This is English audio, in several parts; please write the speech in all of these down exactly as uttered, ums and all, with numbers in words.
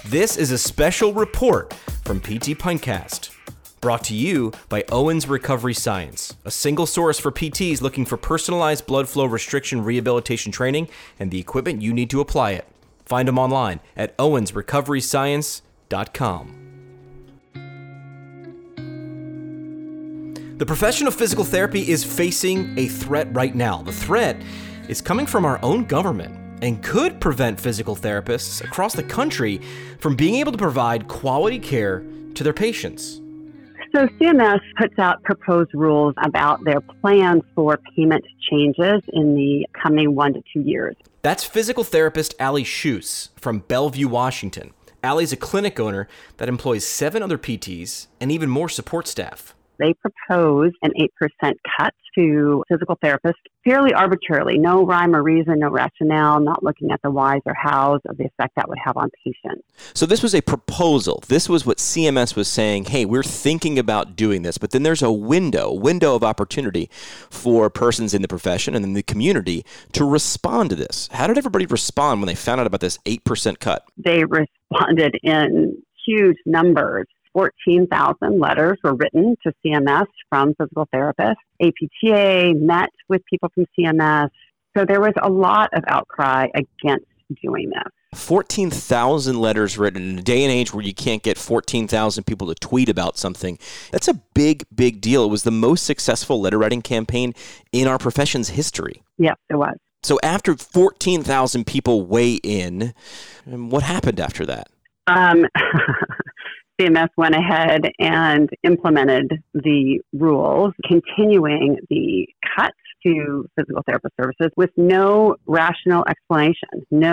This is a special report from P T Pintcast, brought to you by Owens Recovery Science, a single source for P Ts looking for personalized blood flow restriction rehabilitation training and the equipment you need to apply it. Find them online at owens recovery science dot com. The profession of physical therapy is facing a threat right now. The threat is coming from our own government and could prevent physical therapists across the country from being able to provide quality care to their patients. So C M S puts out proposed rules about their plans for payment changes in the coming one to two years. That's physical therapist Allie Schuss from Bellevue, Washington. Allie's a clinic owner that employs seven other P Ts and even more support staff. They propose an eight percent cut to physical therapists fairly arbitrarily. No rhyme or reason, no rationale, not looking at the whys or hows of the effect that would have on patients. So this was a proposal. This was what C M S was saying, hey, we're thinking about doing this, but then there's a window, window of opportunity for persons in the profession and in the community to respond to this. How did everybody respond when they found out about this eight percent cut? They responded in huge numbers. fourteen thousand letters were written to C M S from physical therapists. A P T A met with people from C M S. So there was a lot of outcry against doing this. fourteen thousand letters written in a day and age where you can't get fourteen thousand people to tweet about something. That's a big, big deal. It was the most successful letter writing campaign in our profession's history. Yes, it was. So after fourteen thousand people weigh in, what happened after that? Um. C M S went ahead and implemented the rules, continuing the cuts to physical therapist services with no rational explanation,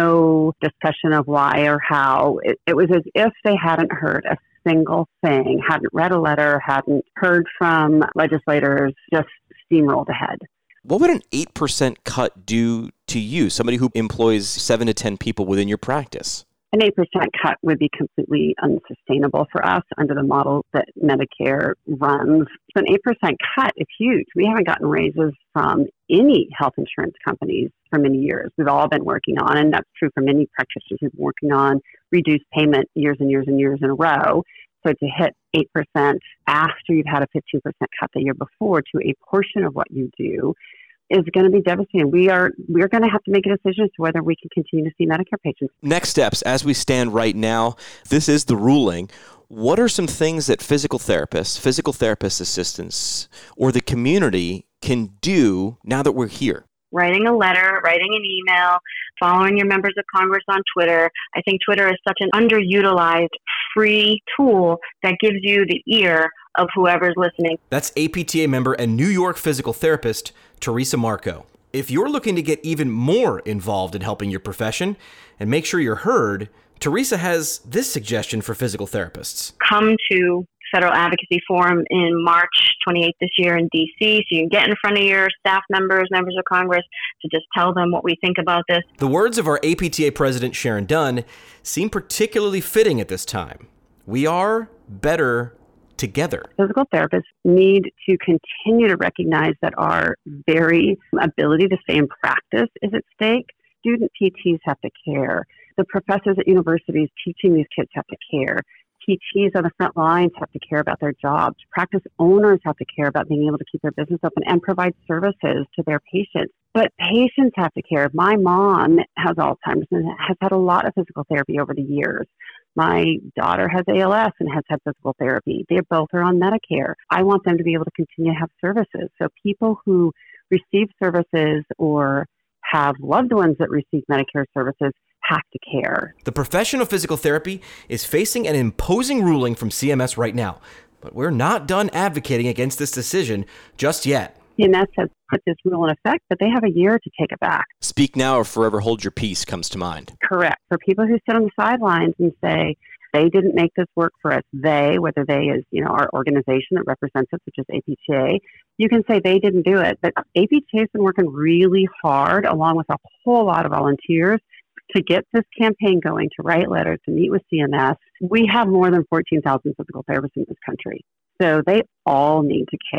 no discussion of why or how. It, it was as if they hadn't heard a single thing, hadn't read a letter, hadn't heard from legislators, just steamrolled ahead. What would an eight percent cut do to you, somebody who employs seven to ten people within your practice? An eight percent cut would be completely unsustainable for us under the model that Medicare runs. So an eight percent cut is huge. We haven't gotten raises from any health insurance companies for many years. We've all been working on, and that's true for many practitioners who've been working on reduced payment years and years and years in a row. So to hit eight percent after you've had a fifteen percent cut the year before to a portion of what you do is going to be devastating. We are we're going to have to make a decision as to whether we can continue to see Medicare patients. Next steps, as we stand right now, this is the ruling. What are some things that physical therapists, physical therapist assistants, or the community can do now that we're here? Writing a letter, writing an email, following your members of Congress on Twitter. I think Twitter is such an underutilized, free tool that gives you the ear of whoever's listening. That's A P T A member and New York physical therapist, Teresa Marco. If you're looking to get even more involved in helping your profession and make sure you're heard, Teresa has this suggestion for physical therapists. Come to Federal Advocacy Forum in March twenty-eighth this year in D C, so you can get in front of your staff members, members of Congress, to just tell them what we think about this. The words of our A P T A president, Sharon Dunn, seem particularly fitting at this time. We are better together. Physical therapists need to continue to recognize that our very ability to stay in practice is at stake. Student P Ts have to care. The professors at universities teaching these kids have to care. P Ts on the front lines have to care about their jobs. Practice owners have to care about being able to keep their business open and provide services to their patients. But patients have to care. My mom has Alzheimer's and has had a lot of physical therapy over the years. My daughter has A L S and has had physical therapy. They both are on Medicare. I want them to be able to continue to have services. So people who receive services or have loved ones that receive Medicare services have to care. The profession of physical therapy is facing an imposing ruling from C M S right now, but we're not done advocating against this decision just yet. C M S has put this rule in effect, but they have a year to take it back. Speak now or forever hold your peace comes to mind. Correct. For people who sit on the sidelines and say, they didn't make this work for us, they, whether they is, you know, our organization that represents us, which is A P T A, you can say they didn't do it. But A P T A has been working really hard, along with a whole lot of volunteers, to get this campaign going, to write letters, to meet with C M S. We have more than fourteen thousand physical therapists in this country. So they all need to care.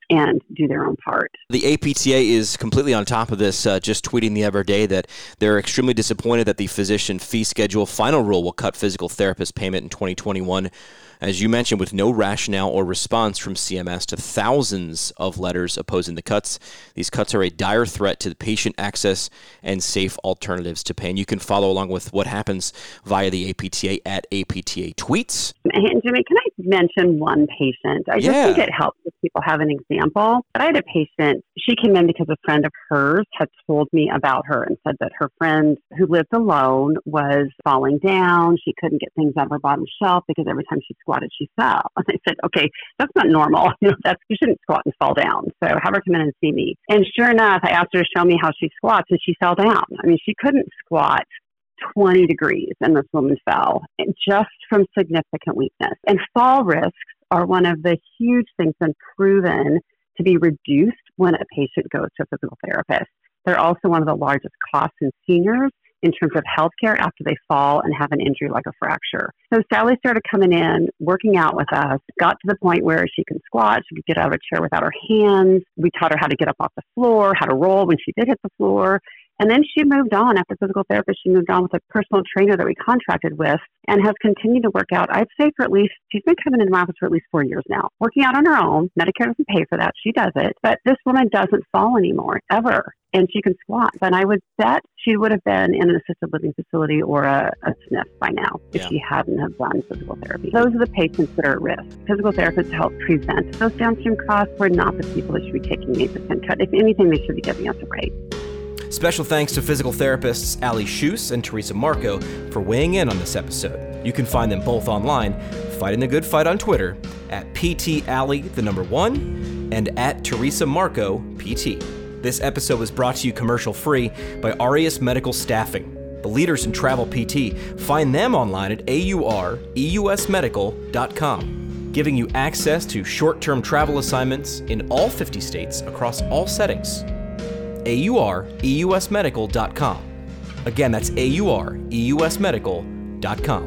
and do their own part. The A P T A is completely on top of this, uh, just tweeting the other day that they're extremely disappointed that the physician fee schedule final rule will cut physical therapist payment in twenty twenty-one. As you mentioned, with no rationale or response from C M S to thousands of letters opposing the cuts. These cuts are a dire threat to the patient access and safe alternatives to pain. You can follow along with what happens via the A P T A at A P T A Tweets. And Jimmy, can I mention one patient? I just Yeah. think it helps if people have an example. But I had a patient, she came in because a friend of hers had told me about her and said that her friend who lived alone was falling down. She couldn't get things out of her bottom shelf because every time she squatted, she fell. And I said, okay, that's not normal. You know, that's, you shouldn't squat and fall down. So have her come in and see me. And sure enough, I asked her to show me how she squats, and she fell down. I mean, she couldn't squat twenty degrees, and this woman fell just from significant weakness. And fall risks are one of the huge things been proven to be reduced when a patient goes to a physical therapist. They're also one of the largest costs in seniors in terms of healthcare after they fall and have an injury like a fracture. So Sally started coming in, working out with us, got to the point where she can squat, she could get out of a chair without her hands. We taught her how to get up off the floor, how to roll when she did hit the floor. And then she moved on. After physical therapist, she moved on with a personal trainer that we contracted with and has continued to work out, I'd say for at least, she's been coming into my office for at least four years now, working out on her own. Medicare doesn't pay for that. She does it. But this woman doesn't fall anymore, ever. And she can squat. And I would bet she would have been in an assisted living facility or a, a S N F by now if Yeah. she hadn't have done physical therapy. Those are the patients that are at risk. Physical therapists help prevent those downstream costs. We're not the people that should be taking an eight percent cut. If anything, they should be giving us a rate. Special thanks to physical therapists Ali Schuss and Teresa Marco for weighing in on this episode. You can find them both online, fighting the good fight on Twitter, at P T Ali, the number one, and at Teresa Marco, P T. This episode was brought to you commercial-free by Aureus Medical Staffing, the leaders in travel P T. Find them online at A U R E U S medical dot com, giving you access to short-term travel assignments in all fifty states across all settings. A U R E U S medical dot com. Again, that's A U R E U S medical dot com.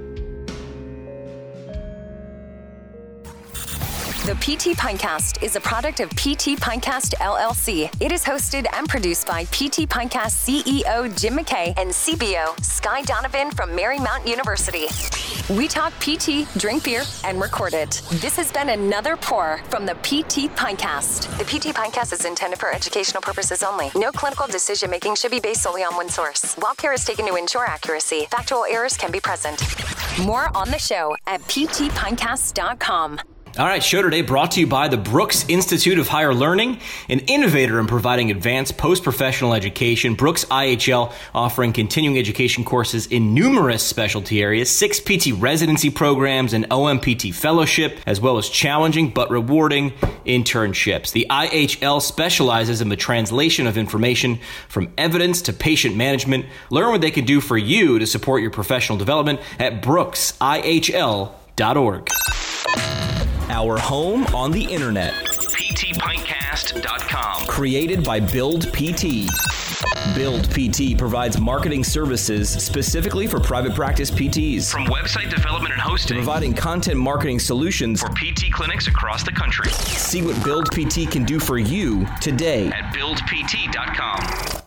The P T Pinecast is a product of P T Pinecast L L C. It is hosted and produced by P T Pinecast C E O Jim McKay and C B O Sky Donovan from Marymount University. We talk P T, drink beer, and record it. This has been another pour from the P T Pinecast. The P T Pinecast is intended for educational purposes only. No clinical decision making should be based solely on one source. While care is taken to ensure accuracy, factual errors can be present. More on the show at P T Pinecast dot com. All right, show today brought to you by the Brooks Institute of Higher Learning, an innovator in providing advanced post-professional education. Brooks I H L offering continuing education courses in numerous specialty areas, six P T residency programs, an O M P T fellowship, as well as challenging but rewarding internships. The I H L specializes in the translation of information from evidence to patient management. Learn what they can do for you to support your professional development at brooks I H L dot org. Our home on the internet. P T Pinecast dot com. Created by Build P T. Build P T provides marketing services specifically for private practice P Ts. From website development and hosting, Providing content marketing solutions for P T clinics across the country. See what Build P T can do for you today. At build P T dot com.